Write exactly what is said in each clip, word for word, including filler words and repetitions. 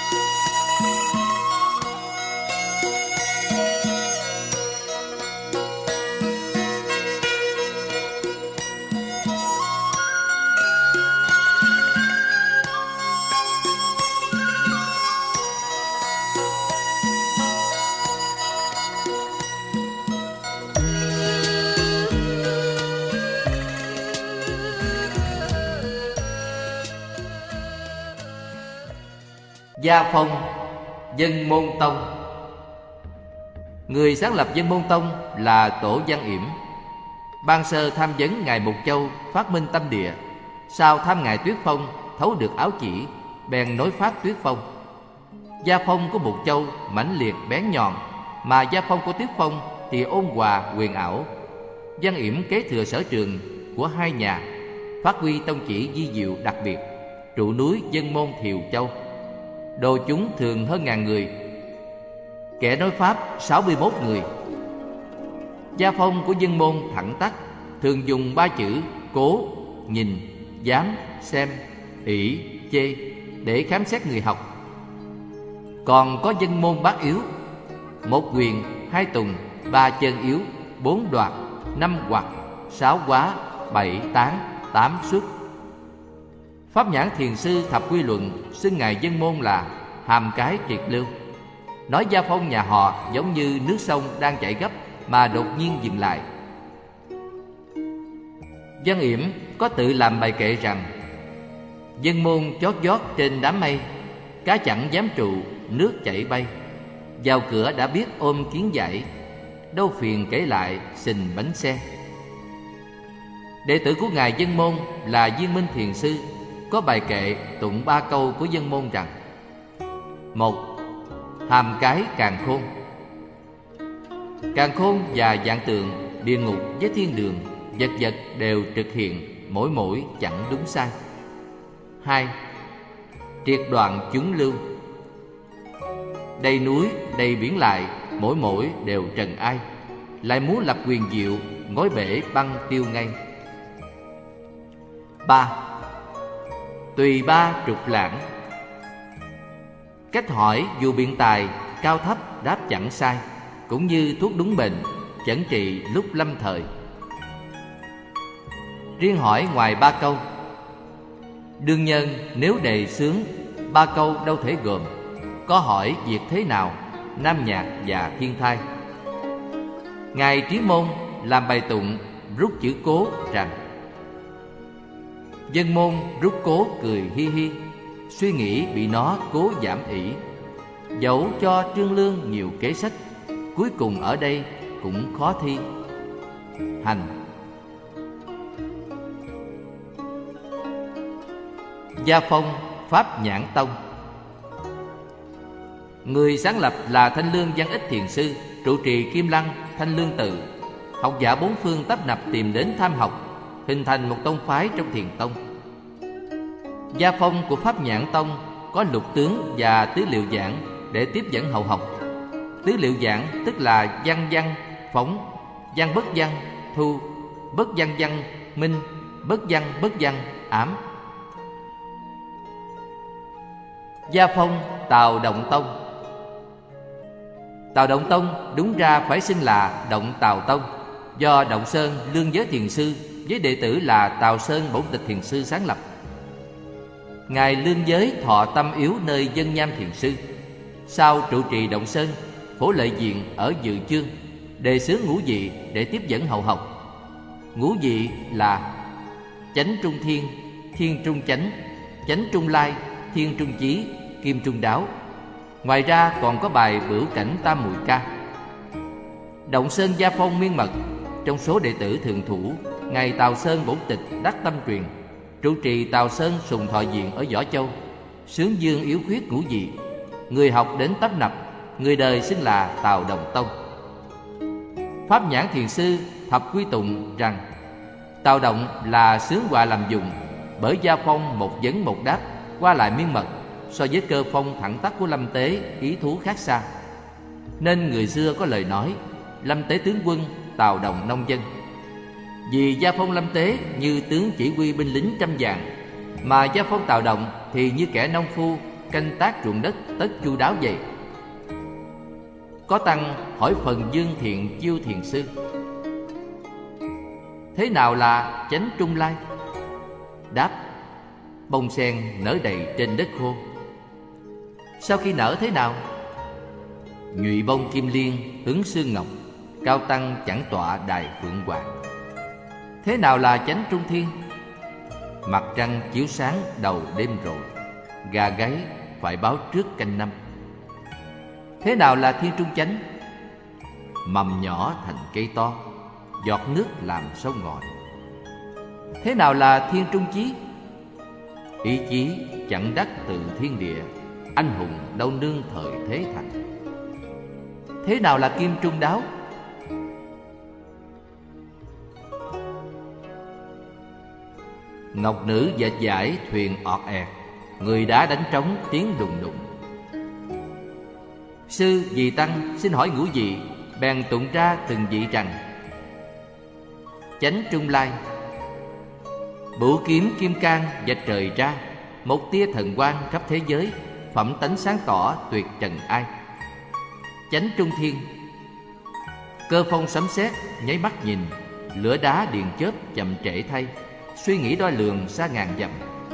Gia Phong, Dân Môn Tông. Người sáng lập Dân Môn Tông là Tổ Văn Yểm. Ban sơ tham vấn ngài Mục Châu phát minh tâm địa, sau tham ngài Tuyết Phong thấu được áo chỉ, bèn nối phát Tuyết Phong. Gia phong của Mục Châu mãnh liệt bén nhọn, mà gia phong của Tuyết Phong thì ôn hòa huyền ảo. Văn Yểm kế thừa sở trường của hai nhà, phát huy tông chỉ di diệu đặc biệt, trụ núi Dân Môn Thiều Châu. Đồ chúng thường hơn ngàn người, kẻ nói pháp sáu mươi mốt người. Gia phong của Dân Môn thẳng tắc, thường dùng ba chữ cố, nhìn, dám, xem, ỷ, chê để khám xét người học. Còn có Dân Môn bát yếu: một quyền, hai tùng, ba chân yếu, bốn đoạt, năm hoặc, sáu quá, bảy tán, tám xuất. Pháp Nhãn Thiền Sư Thập Quy Luận xưng ngài Dân Môn là hàm cái triệt lưu, nói gia phong nhà họ giống như nước sông đang chảy gấp mà đột nhiên dừng lại. Văn Yểm có tự làm bài kệ rằng: Dân môn chót vót trên đám mây, cá chẳng dám trụ, nước chảy bay. Vào cửa đã biết ôm kiến giải, đâu phiền kể lại xình bánh xe. Đệ tử của ngài Dân Môn là Viên Minh Thiền Sư có bài kệ tụng ba câu của Dân Môn rằng: một. Hàm cái càn khôn. Càn khôn và vạn tượng, địa ngục với thiên đường, vật vật đều trực hiện, mỗi mỗi chẳng đúng sai. Hai. Triệt đoạn chúng lưu. Đầy núi, đầy biển lại, mỗi mỗi đều trần ai, lại muốn lập quyền diệu, ngói bể băng tiêu ngay. Ba. Tùy ba trục lãng. Cách hỏi dù biện tài, cao thấp đáp chẳng sai, cũng như thuốc đúng bệnh, chẩn trị lúc lâm thời. Riêng hỏi ngoài ba câu, đương nhân nếu đề xướng, ba câu đâu thể gồm. Có hỏi việc thế nào, nam nhạc và thiên thai. Ngài Trí Môn làm bài tụng rút chữ cố rằng: Dân môn rút cố cười hi hi, suy nghĩ bị nó cố giảm ỷ. Dẫu cho Trương Lương nhiều kế sách, cuối cùng ở đây cũng khó thi. Hành. Gia phong Pháp Nhãn Tông. Người sáng lập là Thanh Lương Văn Ích Thiền Sư, trụ trì Kim Lăng, Thanh Lương Tự. Học giả bốn phương tấp nập tìm đến tham học, hình thành một tông phái trong Thiền Tông. Gia phong của Pháp Nhãn Tông có lục tướng và tứ liệu giảng để tiếp dẫn hậu học. Tứ liệu giảng tức là văn văn, phóng, văn bất văn, thu, bất văn văn, minh, bất văn bất văn, ám. Gia phong Tào Động Tông. Tào Động Tông đúng ra phải xưng là Động Tào Tông, do Động Sơn Lương Giới Thiền Sư với đệ tử là Tào Sơn Bổn Tịch Thiền Sư sáng lập. Ngài Lương Giới thọ tâm yếu nơi Dân Nham Thiền Sư, sau trụ trì Động Sơn, Phổ Lợi Diện ở Dự Chương, đề xướng ngũ vị để tiếp dẫn hậu học. Ngũ vị là chánh trung thiên, thiên trung chánh, chánh trung lai, thiên trung chí, kim trung đáo. Ngoài ra còn có bài Bửu Cảnh Tam Mùi Ca. Động Sơn gia phong miên mật, trong số đệ tử thường thủ, ngài Tào Sơn Bổn Tịch đắc tâm truyền, trụ trì Tào Sơn Sùng Thọ Diện ở Võ Châu, xướng dương yếu khuyết ngũ vị. Người học đến tấp nập, người đời xưng là Tào Đồng Tông. Pháp Nhãn Thiền Sư Thập Quy Tụng rằng: Tào Động là xướng họa làm dùng, bởi gia phong một vấn một đáp, qua lại miên mật, so với cơ phong thẳng tắc của Lâm Tế ý thú khác xa. Nên người xưa có lời nói: Lâm Tế tướng quân, Tào Động nông dân. Vì gia phong Lâm Tế như tướng chỉ huy binh lính trăm vạn, mà gia phong Tào Động thì như kẻ nông phu canh tác ruộng đất tất chu đáo vậy? Có tăng hỏi phần dương thiện chiêu thiền sư: thế nào là chánh trung lai? Đáp: bông sen nở đầy trên đất khô. Sau khi nở thế nào? Nhụy bông kim liên hứng sương ngọc, cao tăng chẳng tọa đài phượng hoàng. Thế nào là chánh trung thiên? Mặt trăng chiếu sáng đầu đêm rồi, gà gáy phải báo trước canh năm. Thế nào là thiên trung chánh? Mầm nhỏ thành cây to, giọt nước làm sông ngòi. Thế nào là thiên trung chí? Ý chí chẳng đắc từ thiên địa, anh hùng đâu nương thời thế thành. Thế nào là kim trung đáo? Ngọc nữ dệt dải thuyền ọt ẹt, người đá đánh trống tiếng đùng đùng. Sư vì tăng xin hỏi ngũ vị, bèn tụng ra từng vị rằng: chánh trung lai, bửu kiếm kim cang vạch trời ra, một tia thần quang khắp thế giới, phẩm tánh sáng tỏ tuyệt trần ai. Chánh trung thiên, cơ phong sấm sét nháy mắt nhìn, lửa đá điện chớp chậm trễ thay, suy nghĩ đo lường xa ngàn dặm.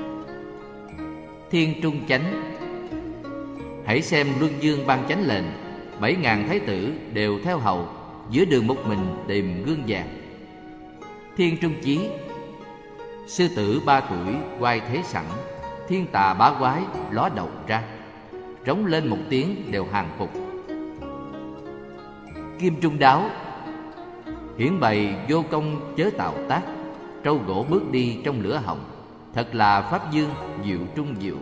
Thiên trung chánh, hãy xem luân dương ban chánh lệnh, bảy ngàn thái tử đều theo hầu, giữa đường một mình tìm gương vàng. Thiên trung chí, sư tử ba tuổi quay thế sẵn, thiên tà bá quái ló đầu ra, rống lên một tiếng đều hàng phục. Kim trung đáo, hiển bày vô công chớ tạo tác, trâu gỗ bước đi trong lửa hồng, thật là pháp dương diệu trung diệu.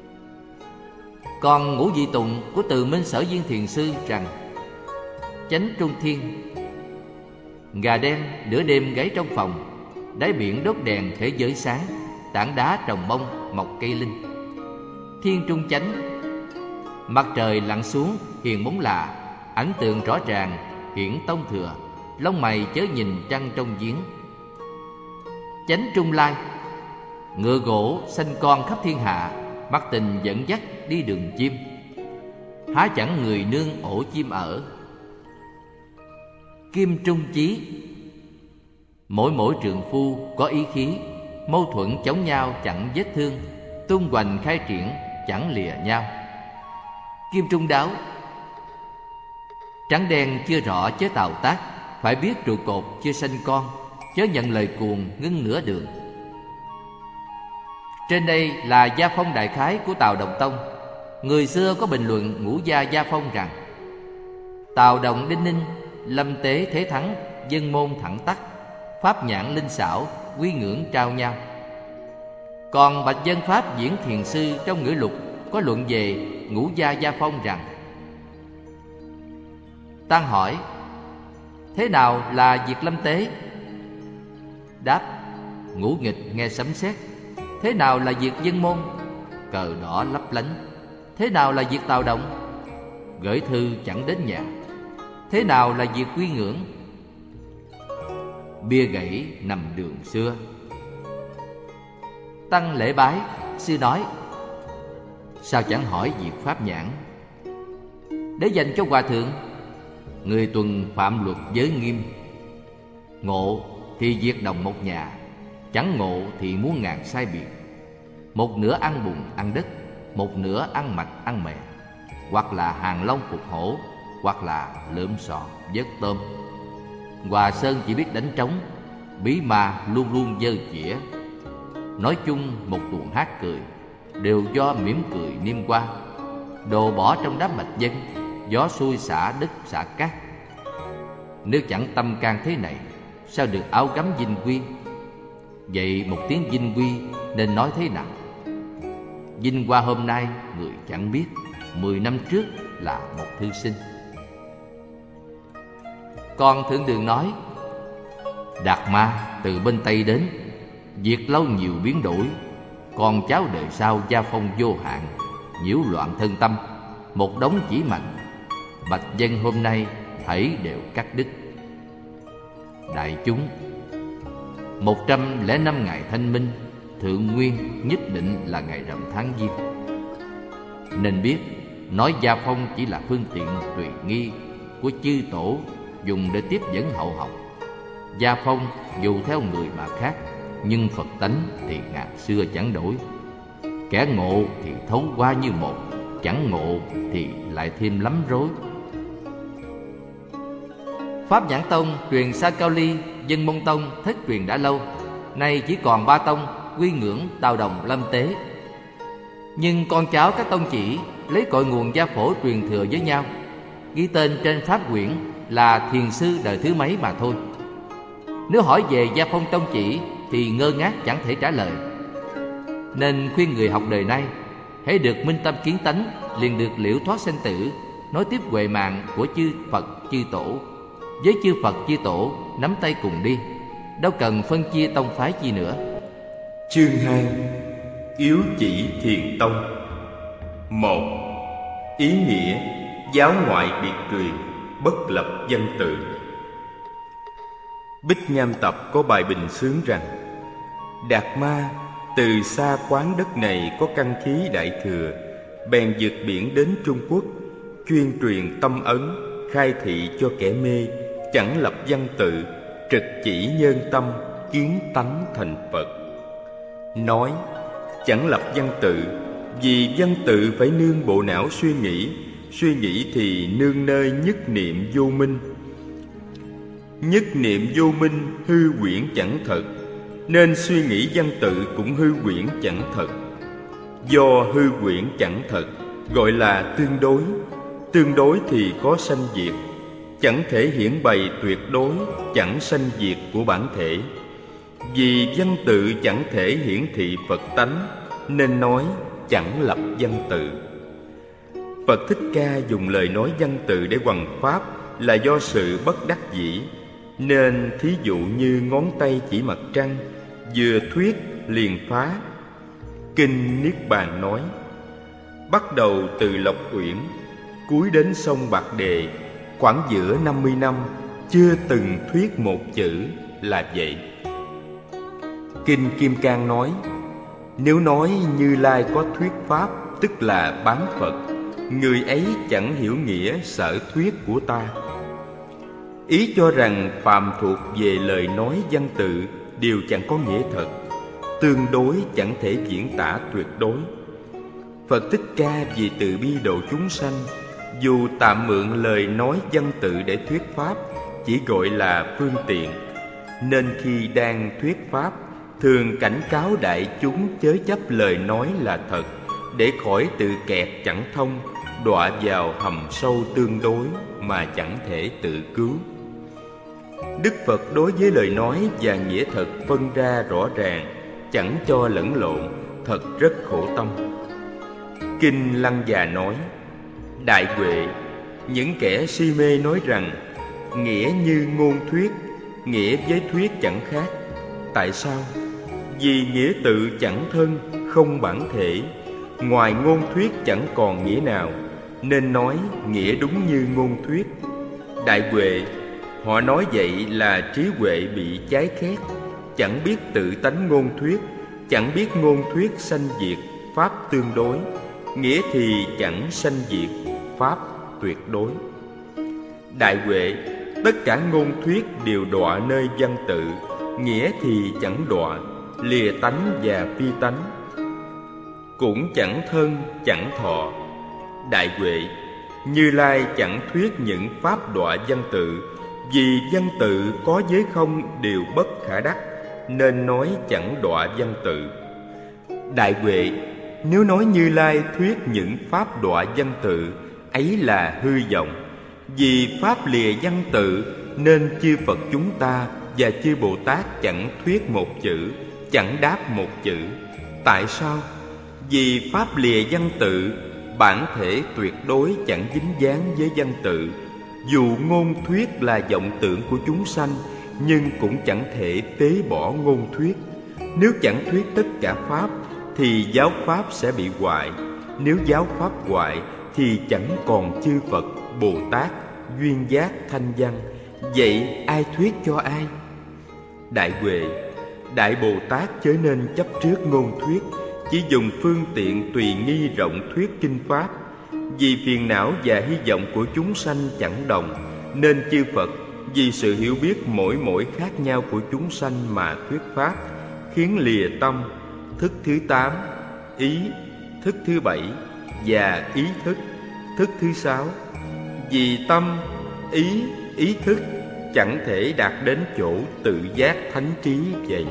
Còn ngũ vị tụng của Từ Minh Sở Viên Thiền Sư rằng: chánh trung thiên, gà đen nửa đêm gáy trong phòng, đáy biển đốt đèn thế giới sáng, tảng đá trồng bông mọc cây linh. Thiên trung chánh, mặt trời lặn xuống hiền bóng lạ, ảnh tượng rõ ràng hiển tông thừa, lông mày chớ nhìn trăng trong giếng. Chánh trung lai, ngựa gỗ sanh con khắp thiên hạ, mắt tình dẫn dắt đi đường chim, há chẳng người nương ổ chim ở. Kim trung chí, mỗi mỗi trượng phu có ý khí, mâu thuẫn chống nhau chẳng vết thương, tung hoành khai triển chẳng lìa nhau. Kim trung đáo, trắng đen chưa rõ chớ tào tác, phải biết trụ cột chưa sanh con, chớ nhận lời cuồng ngưng nửa đường. Trên đây là gia phong đại khái của Tào Đồng Tông. Người xưa có bình luận ngũ gia gia phong rằng: Tào Đồng Đinh Ninh, lâm tế thế thắng, dân môn thẳng tắc, pháp nhãn linh xảo, quy ngưỡng trao nhau. Còn Bạch Dân Pháp Diễn Thiền Sư trong Ngữ Lục có luận về ngũ gia gia phong rằng: Tăng hỏi: thế nào là việc lâm tế? Đáp: ngũ nghịch nghe sấm sét. Thế nào là việc dân môn? Cờ đỏ lấp lánh. Thế nào là việc Tào Động? Gửi thư chẳng đến nhà. Thế nào là việc quy ngưỡng? Bia gãy nằm đường xưa. Tăng lễ bái, sư nói: sao chẳng hỏi việc pháp nhãn? Để dành cho hòa thượng. Người tuần phạm luật giới nghiêm, ngộ thì diệt đồng một nhà, chẳng ngộ thì muốn ngàn sai biệt. Một nửa ăn bùn ăn đất, một nửa ăn mạch ăn mè, hoặc là hàng long phục hổ, hoặc là lượm sò vớt tôm. Hòa Sơn chỉ biết đánh trống, bí ma luôn luôn dơ chĩa. Nói chung một tuồng hát cười, đều do mỉm cười niêm qua. Đồ bỏ trong đám bạch dân, gió xuôi xả đất xả cát. Nếu chẳng tâm can thế này, sao được áo gấm dinh quy? Vậy một tiếng dinh quy nên nói thế nào? Dinh qua hôm nay người chẳng biết, mười năm trước là một thư sinh. Còn Thượng Đường nói: Đạt Ma từ bên Tây đến, việc lâu nhiều biến đổi. Con cháu đời sau gia phong vô hạn, nhiễu loạn thân tâm, một đống chỉ mạnh. Bạch dân hôm nay thảy đều cắt đứt. Đại chúng, một trăm lẻ năm ngày thanh minh, thượng nguyên nhất định là ngày rằm tháng giêng. Nên biết nói gia phong chỉ là phương tiện tùy nghi của chư tổ dùng để tiếp dẫn hậu học. Gia phong dù theo người mà khác, nhưng Phật tánh thì ngàn xưa chẳng đổi. Kẻ ngộ thì thấu qua như một, chẳng ngộ thì lại thêm lắm rối. Pháp Nhãn Tông truyền Sa Cao Ly, Dân Môn Tông thất truyền đã lâu, nay chỉ còn ba tông quy ngưỡng Tào Đồng Lâm Tế. Nhưng con cháu các tông chỉ lấy cội nguồn gia phổ truyền thừa với nhau, ghi tên trên pháp quyển là thiền sư đời thứ mấy mà thôi. Nếu hỏi về gia phong tông chỉ thì ngơ ngác chẳng thể trả lời. Nên khuyên người học đời nay, hãy được minh tâm kiến tánh, liền được liễu thoát sanh tử, nối tiếp huệ mạng của chư Phật chư Tổ. Với chư Phật chư Tổ nắm tay cùng đi, đâu cần phân chia tông phái chi nữa. Chương hai. Yếu chỉ thiền tông. Một. Ý nghĩa giáo ngoại biệt truyền, bất lập văn tự. Bích Nham Tập có bài bình xướng rằng: Đạt Ma từ xa quán đất này có căn khí đại thừa, bèn vượt biển đến Trung Quốc, chuyên truyền tâm ấn, khai thị cho kẻ mê, chẳng lập văn tự, trực chỉ nhân tâm, kiến tánh thành Phật. Nói chẳng lập văn tự, vì văn tự phải nương bộ não suy nghĩ, suy nghĩ thì nương nơi nhất niệm vô minh. Nhất niệm vô minh hư quyển chẳng thật, nên suy nghĩ văn tự cũng hư quyển chẳng thật. Do hư quyển chẳng thật gọi là tương đối, tương đối thì có sanh diệt, chẳng thể hiển bày tuyệt đối chẳng sanh diệt của bản thể. Vì văn tự chẳng thể hiển thị Phật tánh, nên nói chẳng lập văn tự. Phật Thích Ca dùng lời nói văn tự để hoằng pháp là do sự bất đắc dĩ. Nên thí dụ như ngón tay chỉ mặt trăng, vừa thuyết liền phá. Kinh Niết Bàn nói: bắt đầu từ Lộc Uyển, cuối đến sông Bạc Đề, khoảng giữa năm mươi năm, chưa từng thuyết một chữ, là vậy. Kinh Kim Cang nói: nếu nói Như Lai có thuyết pháp, tức là bán Phật, người ấy chẳng hiểu nghĩa sở thuyết của ta. Ý cho rằng phàm thuộc về lời nói văn tự đều chẳng có nghĩa thật, tương đối chẳng thể diễn tả tuyệt đối. Phật Thích Ca vì từ bi độ chúng sanh, dù tạm mượn lời nói văn tự để thuyết pháp, chỉ gọi là phương tiện. Nên khi đang thuyết pháp, thường cảnh cáo đại chúng chớ chấp lời nói là thật, để khỏi tự kẹt chẳng thông, đọa vào hầm sâu tương đối mà chẳng thể tự cứu. Đức Phật đối với lời nói và nghĩa thật phân ra rõ ràng, chẳng cho lẫn lộn, thật rất khổ tâm. Kinh Lăng Già nói: đại huệ, những kẻ si mê nói rằng nghĩa như ngôn thuyết, nghĩa với thuyết chẳng khác. Tại sao? Vì nghĩa tự chẳng thân, không bản thể, ngoài ngôn thuyết chẳng còn nghĩa nào, nên nói nghĩa đúng như ngôn thuyết. Đại huệ, họ nói vậy là trí huệ bị trái khét, chẳng biết tự tánh ngôn thuyết, chẳng biết ngôn thuyết sanh diệt, pháp tương đối, nghĩa thì chẳng sanh diệt, pháp tuyệt đối. Đại huệ, tất cả ngôn thuyết đều đọa nơi văn tự, nghĩa thì chẳng đọa, lìa tánh và phi tánh, cũng chẳng thân chẳng thọ. Đại huệ, Như Lai chẳng thuyết những pháp đọa văn tự, vì văn tự có với không đều bất khả đắc, nên nói chẳng đọa văn tự. Đại huệ, nếu nói Như Lai thuyết những pháp đọa văn tự, ấy là hư vọng. Vì pháp lìa văn tự, nên chư Phật chúng ta và chư Bồ Tát chẳng thuyết một chữ, chẳng đáp một chữ. Tại sao? Vì pháp lìa văn tự, bản thể tuyệt đối chẳng dính dáng với văn tự. Dù ngôn thuyết là vọng tưởng của chúng sanh, nhưng cũng chẳng thể phế bỏ ngôn thuyết. Nếu chẳng thuyết tất cả pháp, thì giáo pháp sẽ bị hoại. Nếu giáo pháp hoại, thì chẳng còn chư Phật, Bồ Tát, duyên giác, thanh văn. Vậy ai thuyết cho ai? Đại huệ, Đại Bồ Tát chớ nên chấp trước ngôn thuyết, chỉ dùng phương tiện tùy nghi rộng thuyết kinh pháp. Vì phiền não và hy vọng của chúng sanh chẳng đồng, nên chư Phật vì sự hiểu biết mỗi mỗi khác nhau của chúng sanh mà thuyết pháp, khiến lìa tâm. Thức thứ tám, ý. Thức thứ bảy và ý thức. Thức thứ sáu. Vì tâm, ý, ý thức chẳng thể đạt đến chỗ tự giác thánh trí vậy.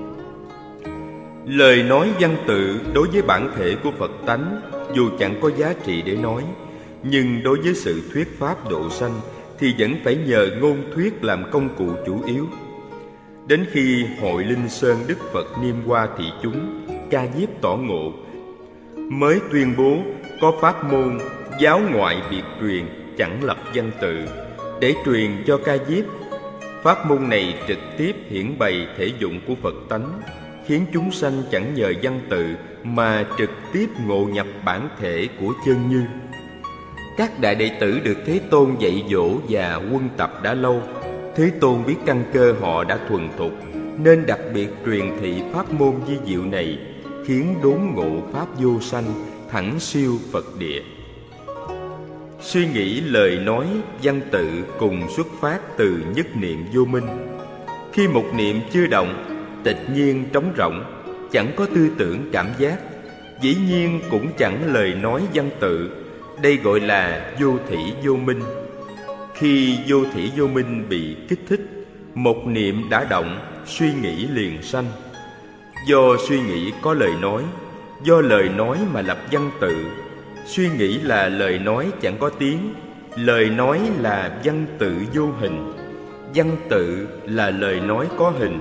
Lời nói văn tự đối với bản thể của Phật tánh dù chẳng có giá trị để nói, nhưng đối với sự thuyết pháp độ sanh thì vẫn phải nhờ ngôn thuyết làm công cụ chủ yếu. Đến khi hội Linh Sơn Đức Phật Niêm Hoa thị chúng Ca Diếp tỏ ngộ, mới tuyên bố có pháp môn giáo ngoại biệt truyền chẳng lập văn tự để truyền cho Ca Diếp. Pháp môn này trực tiếp hiển bày thể dụng của Phật tánh, khiến chúng sanh chẳng nhờ văn tự mà trực tiếp ngộ nhập bản thể của chân như. Các đại đệ tử được Thế Tôn dạy dỗ và quân tập đã lâu. Thế Tôn biết căn cơ họ đã thuần thục, nên đặc biệt truyền thị pháp môn vi diệu này, khiến đốn ngộ pháp vô sanh, thẳng siêu Phật địa. Suy nghĩ lời nói văn tự cùng xuất phát từ nhất niệm vô minh. Khi một niệm chưa động, tịch nhiên trống rỗng, chẳng có tư tưởng cảm giác, dĩ nhiên cũng chẳng lời nói văn tự. Đây gọi là vô thỉ vô minh. Khi vô thỉ vô minh bị kích thích, một niệm đã động, suy nghĩ liền sanh. Do suy nghĩ có lời nói, do lời nói mà lập văn tự. Suy nghĩ là lời nói chẳng có tiếng, lời nói là văn tự vô hình, văn tự là lời nói có hình.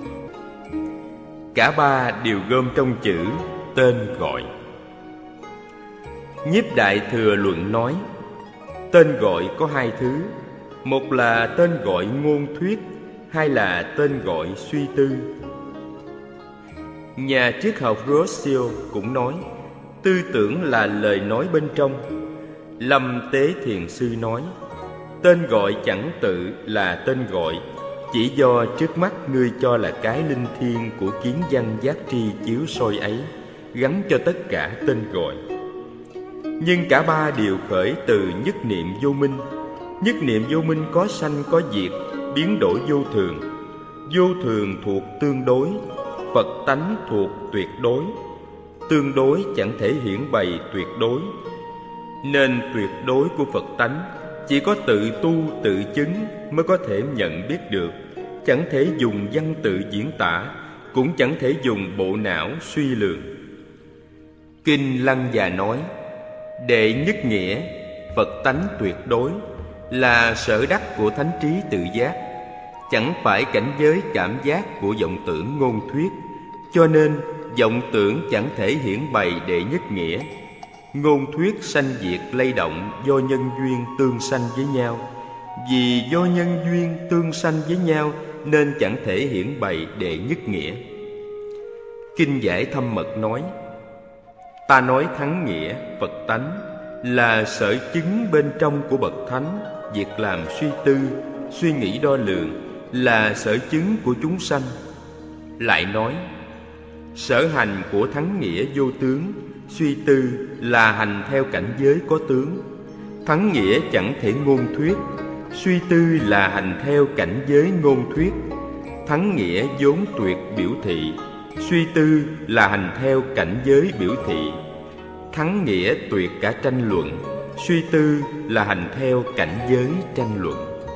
Cả ba đều gom trong chữ tên gọi. Nhiếp Đại Thừa luận nói, tên gọi có hai thứ. Một là tên gọi ngôn thuyết, hai là tên gọi suy tư. Nhà triết học Rousseau cũng nói, tư tưởng là lời nói bên trong. Lâm Tế Thiền Sư nói, tên gọi chẳng tự là tên gọi, chỉ do trước mắt ngươi cho là cái linh thiêng của kiến văn giác tri chiếu soi ấy, gắn cho tất cả tên gọi. Nhưng cả ba đều khởi từ nhất niệm vô minh. Nhất niệm vô minh có sanh có diệt, biến đổi vô thường. Vô thường thuộc tương đối, Phật tánh thuộc tuyệt đối. Tương đối chẳng thể hiển bày tuyệt đối, nên tuyệt đối của Phật tánh chỉ có tự tu tự chứng mới có thể nhận biết được, chẳng thể dùng văn tự diễn tả, cũng chẳng thể dùng bộ não suy lường. Kinh Lăng Già nói, đệ nhất nghĩa, Phật tánh tuyệt đối là sở đắc của thánh trí tự giác, chẳng phải cảnh giới cảm giác của vọng tưởng ngôn thuyết, cho nên vọng tưởng chẳng thể hiển bày đệ nhất nghĩa. Ngôn thuyết sanh diệt lay động do nhân duyên tương sanh với nhau. Vì do nhân duyên tương sanh với nhau nên chẳng thể hiển bày đệ nhất nghĩa. Kinh Giải Thâm Mật nói, ta nói thắng nghĩa Phật tánh là sở chứng bên trong của bậc thánh. Việc làm suy tư, suy nghĩ đo lường là sở chứng của chúng sanh. Lại nói, sở hành của thắng nghĩa vô tướng, suy tư là hành theo cảnh giới có tướng. Thắng nghĩa chẳng thể ngôn thuyết, suy tư là hành theo cảnh giới ngôn thuyết. Thắng nghĩa vốn tuyệt biểu thị, suy tư là hành theo cảnh giới biểu thị. Thắng nghĩa tuyệt cả tranh luận, suy tư là hành theo cảnh giới tranh luận.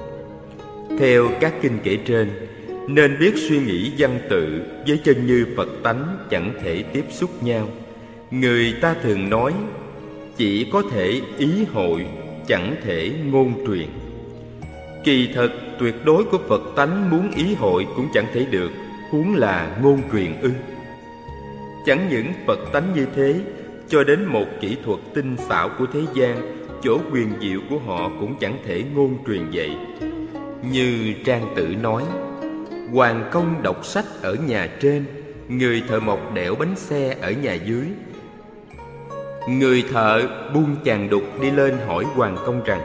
Theo các kinh kể trên, nên biết suy nghĩ văn tự với chân như Phật tánh chẳng thể tiếp xúc nhau. Người ta thường nói, chỉ có thể ý hội, chẳng thể ngôn truyền. Kỳ thật tuyệt đối của Phật tánh muốn ý hội cũng chẳng thể được, huống là ngôn truyền ư? Chẳng những Phật tánh như thế, cho đến một kỹ thuật tinh xảo của thế gian, chỗ quyền diệu của họ cũng chẳng thể ngôn truyền vậy. Như Trang Tử nói, hoàng công đọc sách ở nhà trên, người thợ mộc đẽo bánh xe ở nhà dưới. Người thợ buông chàng đục đi lên hỏi hoàng công rằng,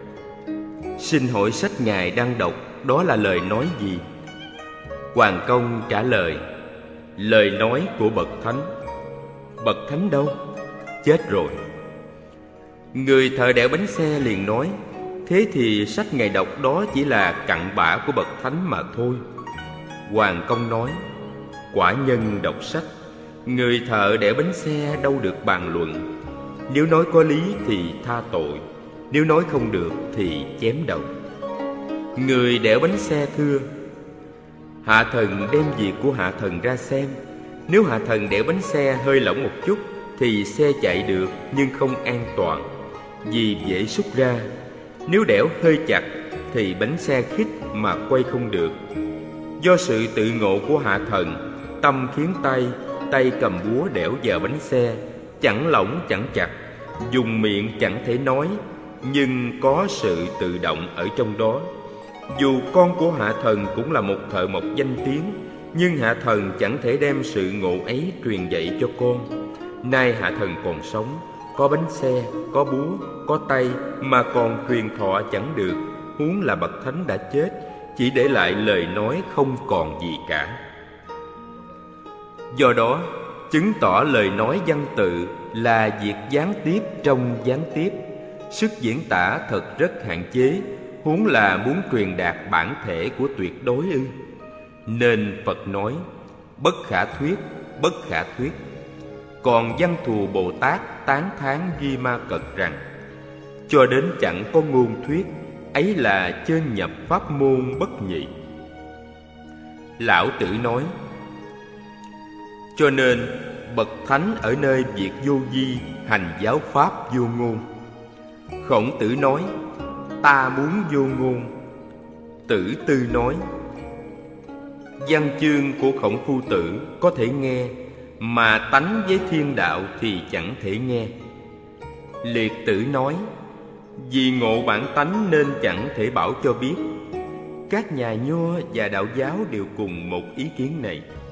xin hỏi sách ngài đang đọc đó là lời nói gì? Hoàng công trả lời, lời nói của bậc thánh. bậc thánh đâu? Chết rồi. Người thợ đẽo bánh xe liền nói: thế thì sách ngài đọc đó chỉ là cặn bã của bậc thánh mà thôi. Hoàng Công nói: quả nhân đọc sách, người thợ đẽo bánh xe đâu được bàn luận. Nếu nói có lý thì tha tội, nếu nói không được thì chém đầu. Người đẽo bánh xe thưa: hạ thần đem việc của hạ thần ra xem. Nếu hạ thần đẽo bánh xe hơi lỏng một chút thì xe chạy được nhưng không an toàn, vì dễ xúc ra. Nếu đẽo hơi chặt thì bánh xe khít mà quay không được. Do sự tự ngộ của hạ thần, tâm khiến tay, tay cầm búa đẽo vào bánh xe, chẳng lỏng chẳng chặt, dùng miệng chẳng thể nói, nhưng có sự tự động ở trong đó. Dù con của hạ thần cũng là một thợ mộc danh tiếng, nhưng hạ thần chẳng thể đem sự ngộ ấy truyền dạy cho con. Nay hạ thần còn sống, có bánh xe, có búa, có tay mà còn truyền thọ chẳng được, huống là bậc thánh đã chết, chỉ để lại lời nói không còn gì cả. Do đó, chứng tỏ lời nói văn tự là việc gián tiếp trong gián tiếp. Sức diễn tả thật rất hạn chế, huống là muốn truyền đạt bản thể của tuyệt đối ư. Nên Phật nói: bất khả thuyết, bất khả thuyết. Còn Văn Thù Bồ Tát tán thán Duy Ma Cật rằng: cho đến chẳng có ngôn thuyết, ấy là chơn nhập pháp môn bất nhị. Lão Tử nói: cho nên bậc thánh ở nơi việc vô vi, hành giáo pháp vô ngôn. Khổng Tử nói: ta muốn vô ngôn. Tử Tư nói: văn chương của Khổng Phu Tử có thể nghe, mà tánh với thiên đạo thì chẳng thể nghe. Liệt Tử nói: vì ngộ bản tánh nên chẳng thể bảo cho biết. Các nhà Nho và đạo giáo đều cùng một ý kiến này.